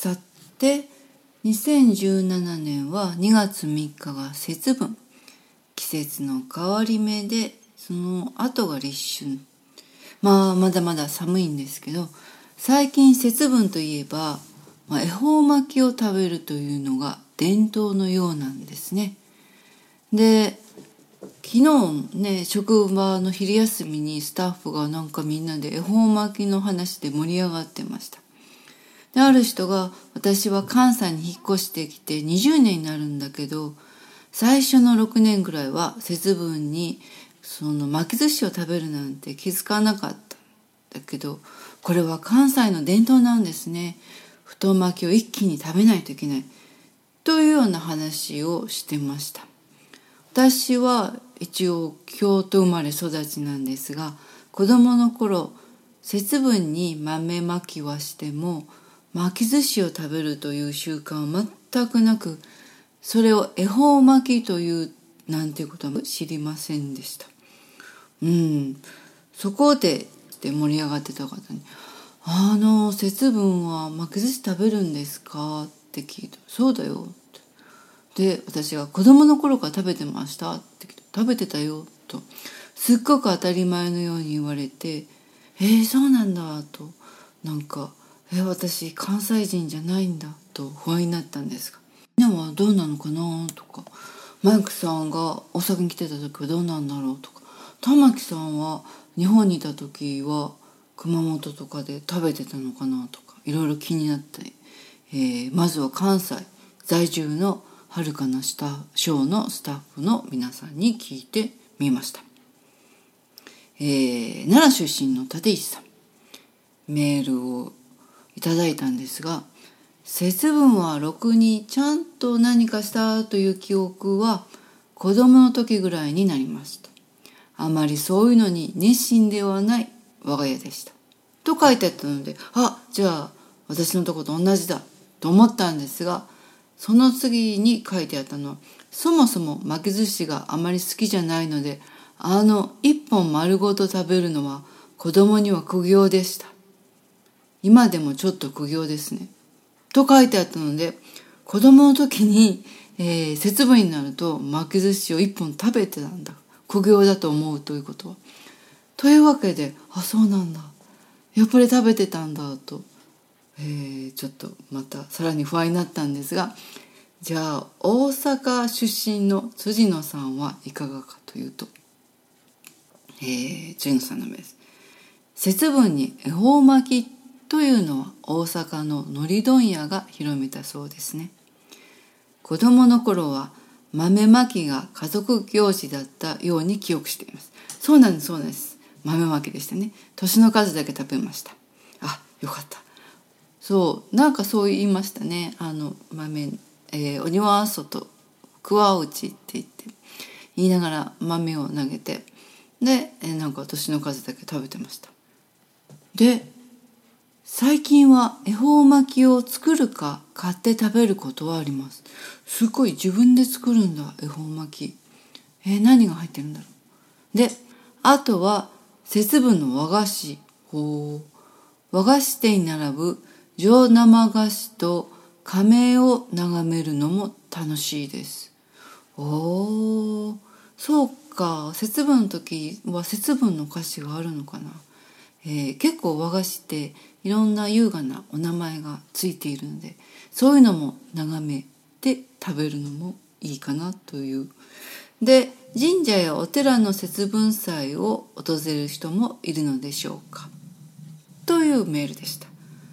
去って、2017年は2月3日が節分、季節の変わり目で、その後が立春。まだまだ寒いんですけど、最近節分といえば、恵方巻きを食べるというのが伝統のようなんですね。で、昨日ね、職場の昼休みにスタッフがなんかみんなで恵方巻きの話で盛り上がってました。で、ある人が、私は関西に引っ越してきて20年になるんだけど、最初の6年ぐらいは節分にその巻き寿司を食べるなんて気づかなかった。だけど、これは関西の伝統なんですね。太巻きを一気に食べないといけない。というような話をしてました。私は一応京都生まれ育ちなんですが、子供の頃、節分に豆巻きはしても、巻き寿司を食べるという習慣は全くなく、それを恵方巻きというなんていうことは知りませんでした。そこで盛り上がってた方に、節分は巻き寿司食べるんですかって聞いて、そうだよって。で、私が子供の頃から食べてましたって聞いて、食べてたよと、すっごく当たり前のように言われて、そうなんだと、なんか、私関西人じゃないんだと不安になったんですが、みんなはどうなのかなとか、マイクさんが大阪に来てた時はどうなんだろうとか、玉木さんは日本にいた時は熊本とかで食べてたのかなとか、いろいろ気になって、まずは関西在住のはるかなショーのスタッフの皆さんに聞いてみました。奈良出身の立石さん、メールをいただいたんですが、節分はろくにちゃんと何かしたという記憶は子供の時ぐらいになりました。あまりそういうのに熱心ではない我が家でした。と書いてあったので、じゃあ私のとこと同じだと思ったんですが、その次に書いてあったのは、そもそも巻き寿司があまり好きじゃないので、一本丸ごと食べるのは子供には苦行でした。今でもちょっと苦行ですね。と書いてあったので、子供の時に、節分になると巻き寿司を一本食べてたんだ。苦行だと思うということは。というわけで、そうなんだ。やっぱり食べてたんだと、ちょっとまたさらに不安になったんですが、じゃあ大阪出身の辻野さんはいかがかというと、辻野さんの名です。節分に恵方巻きというのは大阪の海苔問屋が広めたそうですね。子供の頃は豆巻きが家族行事だったように記憶しています。そうなんです。豆巻きでしたね。年の数だけ食べました。よかった。なんかそう言いましたね。豆、鬼は外、桑打ちって言いながら豆を投げて、で、なんか年の数だけ食べてました。で、最近は恵方巻きを作るか買って食べることはあります。すごい自分で作るんだ、恵方巻き。何が入ってるんだろう。で、あとは節分の和菓子。和菓子店に並ぶ上生菓子と亀を眺めるのも楽しいです。そうか。節分の時は節分の菓子があるのかな。結構和菓子っていろんな優雅なお名前がついているので、そういうのも眺めて食べるのもいいかなという。で、神社やお寺の節分祭を訪れる人もいるのでしょうか、というメールでした。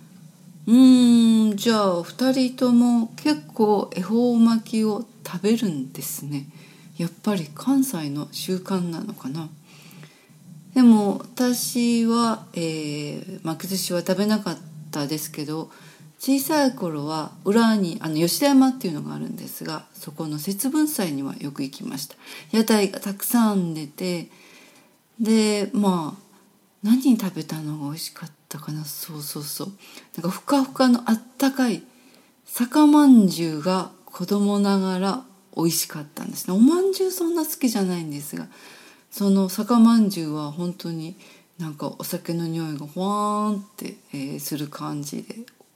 じゃあ2人とも結構恵方巻きを食べるんですね。やっぱり関西の習慣なのかな。でも私は、巻き寿司は食べなかったですけど、小さい頃は裏に吉田山っていうのがあるんですが、そこの節分祭にはよく行きました。屋台がたくさん出て、で何食べたのが美味しかったかな。なんかふかふかのあったかい酒まんじゅうが子供ながら美味しかったんですね。おまんじゅうそんな好きじゃないんですが、その酒まんじゅうは本当になんかお酒の匂いがほわーんって、する感じで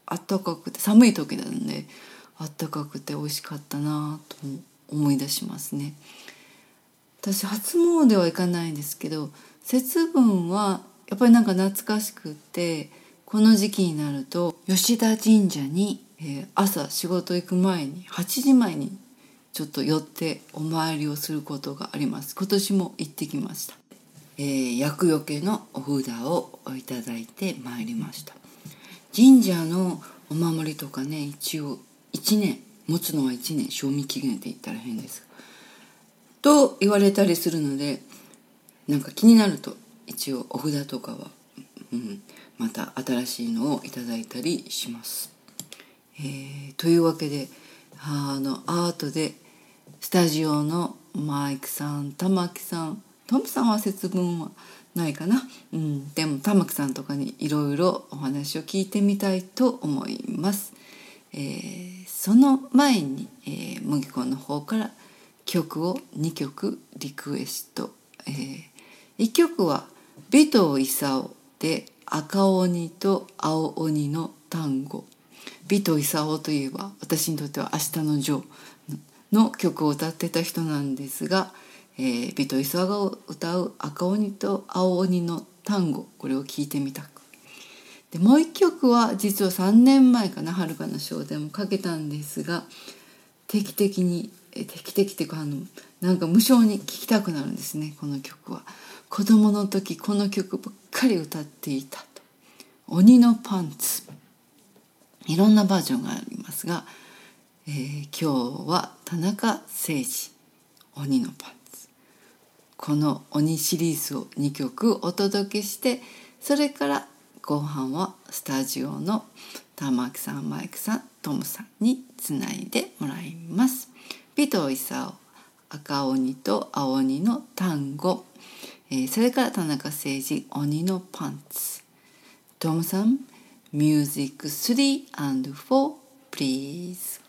あったかくて、寒い時なのであったかくて美味しかったなと思い出しますね。私初詣は行かないんですけど、節分はやっぱりなんか懐かしくって、この時期になると吉田神社に、朝仕事行く前に8時前にちょっと寄ってお参りをすることがあります。今年も行ってきました。厄除けのお札をいただいてまいりました。神社のお守りとかね、一応1年持つのは1年、賞味期限って言ったら変ですと言われたりするので、なんか気になると一応お札とかは、また新しいのをいただいたりします。というわけで、アートでスタジオのマイクさん、玉木さん、トムさんは節分はないかな、でも玉木さんとかにいろいろお話を聞いてみたいと思います。その前に、麦子の方から曲を2曲リクエスト、1曲は尾藤勲で赤鬼と青鬼の単語。尾藤勲といえば私にとっては明日のジョーの曲を歌ってた人なんですが、尾藤勲が歌う赤鬼と青鬼の単語、これを聞いてみたく。でもう一曲は実は3年前かな、遥かの章でもかけたんですが、定期的っていうかなんか無性に聴きたくなるんですね。この曲は子供の時この曲ばっかり歌っていたと。鬼のパンツ、いろんなバージョンがありますが、今日は田中誠司鬼のパンツ、この鬼シリーズを2曲お届けして、それから後半はスタジオの玉木さん、マイクさん、トムさんにつないでもらいます。尾藤勲赤鬼と青鬼の単語、それから田中誠司鬼のパンツ。トムさん、ミュージック3 and 4 please。